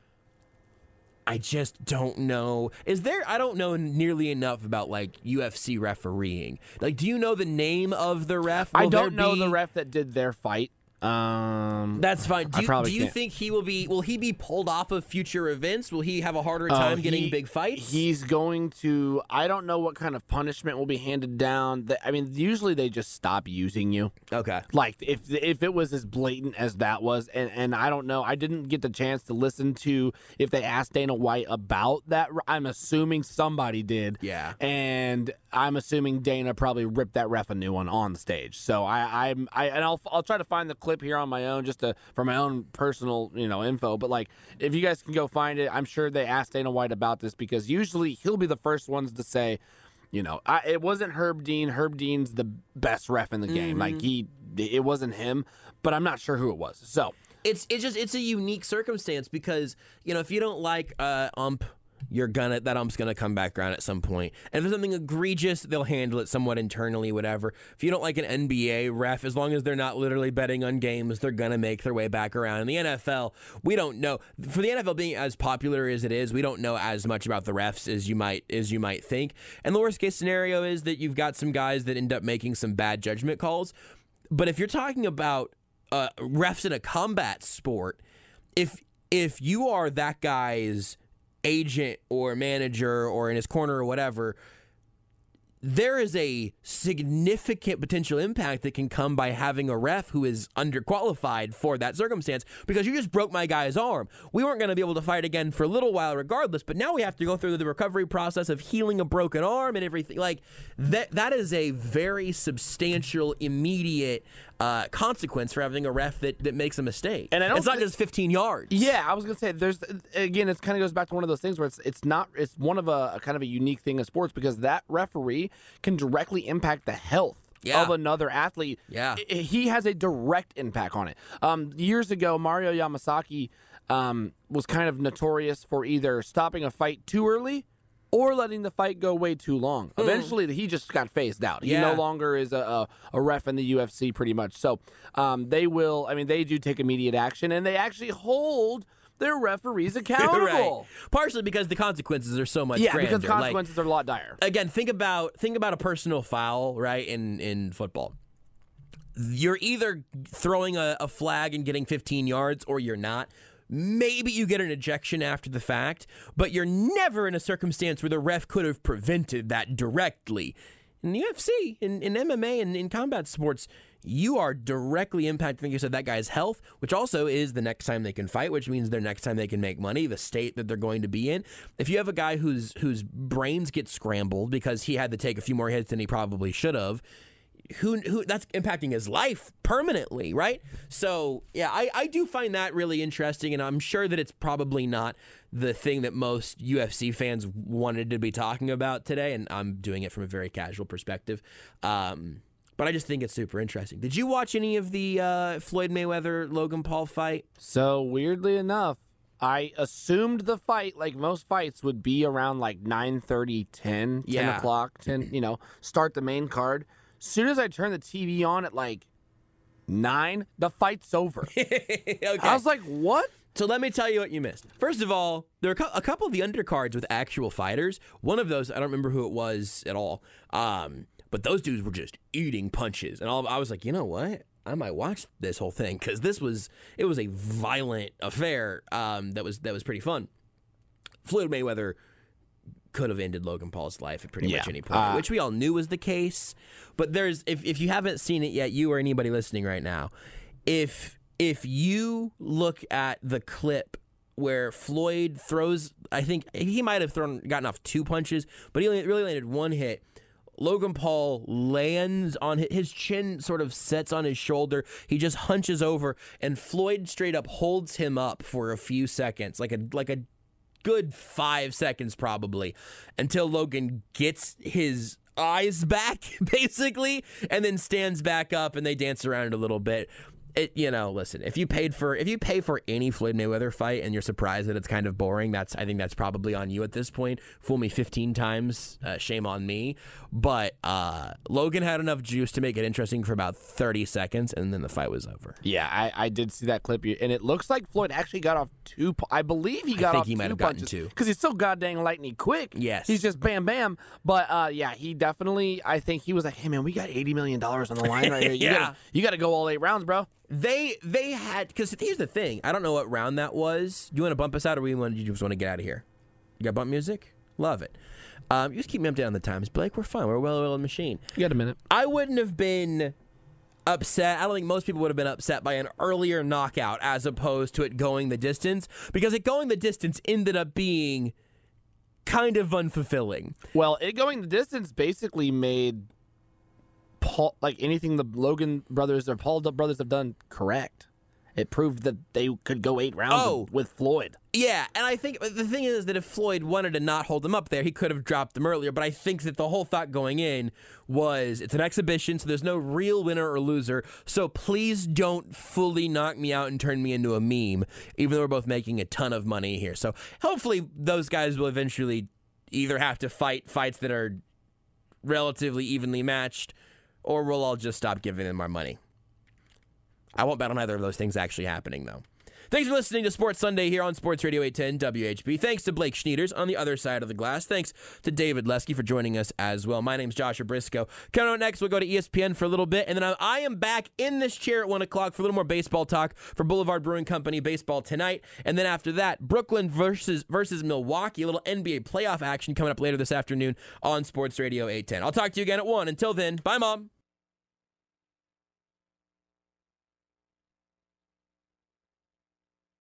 I just don't know. Is there, I don't know nearly enough about, like, U F C refereeing. Like, do you know the name of the ref? I Will don't there know be- the ref that did their fight. Um, That's fine. Do I you, probably do you can't. think he will be, will he be pulled off of future events? Will he have a harder uh, time getting he- big fights? He's going to. I don't know what kind of punishment will be handed down. The- I mean, usually they just stop using you. Okay. Like if if it was as blatant as that was, and, and I don't know, I didn't get the chance to listen to if they asked Dana White about that. I'm assuming somebody did. Yeah. And I'm assuming Dana probably ripped that ref a new one on the stage. So I I'm I and I'll I'll try to find the clip here on my own just to for my own personal you know info. But like if you guys can go find it, I'm sure they asked Dana White about this because usually he'll be the first ones to say. You know, I, it wasn't Herb Dean. Herb Dean's the best ref in the game. Mm-hmm. Like he, it wasn't him, but I'm not sure who it was. So It's it's just it's a unique circumstance because, you know, if you don't like uh ump, you're gonna that ump's gonna come back around at some point. And if there's something egregious, they'll handle it somewhat internally, whatever. If you don't like an N B A ref, as long as they're not literally betting on games, they're gonna make their way back around. In the N F L, we don't know. For the N F L being as popular as it is, we don't know as much about the refs as you might as you might think. And the worst case scenario is that you've got some guys that end up making some bad judgment calls. But if you're talking about uh, refs in a combat sport, if if you are that guy's agent or manager or in his corner or whatever, there is a significant potential impact that can come by having a ref who is underqualified for that circumstance because you just broke my guy's arm. We weren't going to be able to fight again for a little while regardless, but now we have to go through the recovery process of healing a broken arm and everything. Like that that is a very substantial, immediate uh, consequence for having a ref that, that makes a mistake. And I don't it's not thi- just fifteen yards. yeah, I was gonna say there's again, it kind of goes back to one of those things where it's it's not it's one of a, a kind of a unique thing in sports because that referee can directly impact the health. Yeah. Of another athlete. Yeah. I- he has a direct impact on it. Um, years ago, Mario Yamasaki um, was kind of notorious for either stopping a fight too early or letting the fight go way too long. Eventually, he just got phased out. He Yeah. no longer is a, a, a ref in the U F C pretty much. So um, they will, I mean, they do take immediate action, and they actually hold their referees accountable. Right. Partially because the consequences are so much Yeah, grander. because the Like, consequences are a lot dire. again, think about think about a personal foul, right, in, in football. You're either throwing a, a flag and getting fifteen yards or you're not. Maybe you get an ejection after the fact, but you're never in a circumstance where the ref could have prevented that directly. In the U F C, in, in M M A, and in combat sports, you are directly impacting, like you said, that guy's health, which also is the next time they can fight, which means their next time they can make money, the state that they're going to be in. If you have a guy whose whose brains get scrambled because he had to take a few more hits than he probably should have, who who that's impacting his life permanently, right? So yeah, I, I do find that really interesting, and I'm sure that it's probably not the thing that most U F C fans wanted to be talking about today, and I'm doing it from a very casual perspective. Um, but I just think it's super interesting. Did you watch any of the uh, Floyd Mayweather Logan Paul fight? So weirdly enough, I assumed the fight, like most fights, would be around like nine thirty, ten, ten Yeah. o'clock, ten, you know, start the main card. Soon as I turn the T V on at like nine, the fight's over. Okay. I was like, what? So let me tell you what you missed. First of all, there are a cou- a couple of the undercards with actual fighters. One of those, I don't remember who it was at all, um, but those dudes were just eating punches. And all, I was like, you know what? I might watch this whole thing because this was it was a violent affair um, that was that was pretty fun. Floyd Mayweather could have ended Logan Paul's life at pretty Yeah. much any point, Uh, which we all knew was the case. But there's if if you haven't seen it yet, you or anybody listening right now, if if you look at the clip where Floyd throws, I think he might have thrown gotten off two punches, but he only, really landed one hit. Logan Paul lands on his, his chin, sort of sets on his shoulder. He just hunches over, and Floyd straight up holds him up for a few seconds, like a like a good five seconds probably, until Logan gets his eyes back, basically, and then stands back up, and they dance around it a little bit. It, you know, listen, if you paid for if you pay for any Floyd Mayweather fight and you're surprised that it's kind of boring, that's I think that's probably on you at this point. Fool me fifteen times, uh, shame on me. But uh, Logan had enough juice to make it interesting for about thirty seconds, and then the fight was over. Yeah, I, I did see that clip, and it looks like Floyd actually got off two. I believe he got I think off he might two have gotten punches two because he's so goddamn lightning quick. Yes, he's just bam bam. But uh, yeah, he definitely. I think he was like, "Hey man, we got eighty million dollars on the line right here. You yeah, gotta, you got to go all eight rounds, bro." They they had because here's the thing. I don't know what round that was. Do you want to bump us out, or we want you just want to get out of here? You got bump music? Love it. Um, you just keep me updated on the times, Blake. We're fine. We're a well-oiled machine. You got a minute. I wouldn't have been upset. I don't think most people would have been upset by an earlier knockout as opposed to it going the distance, because it going the distance ended up being kind of unfulfilling. Well, it going the distance basically made Paul, like anything the Logan brothers or Paul brothers have done, correct. It proved that they could go eight rounds oh. with Floyd. Yeah, and I think the thing is that if Floyd wanted to not hold him up there, he could have dropped him earlier. But I think that the whole thought going in was it's an exhibition, so there's no real winner or loser. So please don't fully knock me out and turn me into a meme, even though we're both making a ton of money here. So hopefully those guys will eventually either have to fight fights that are relatively evenly matched, or we'll all just stop giving them our money. I won't bet on either of those things actually happening, though. Thanks for listening to Sports Sunday here on Sports Radio eight ten W H B. Thanks to Blake Schneiders on the other side of the glass. Thanks to David Lesky for joining us as well. My name's Joshua Briscoe. Coming up next, we'll go to E S P N for a little bit, and then I am back in this chair at one o'clock for a little more baseball talk for Boulevard Brewing Company baseball tonight. And then after that, Brooklyn versus versus Milwaukee, a little N B A playoff action coming up later this afternoon on Sports Radio eight ten. I'll talk to you again at one. Until then, bye, Mom.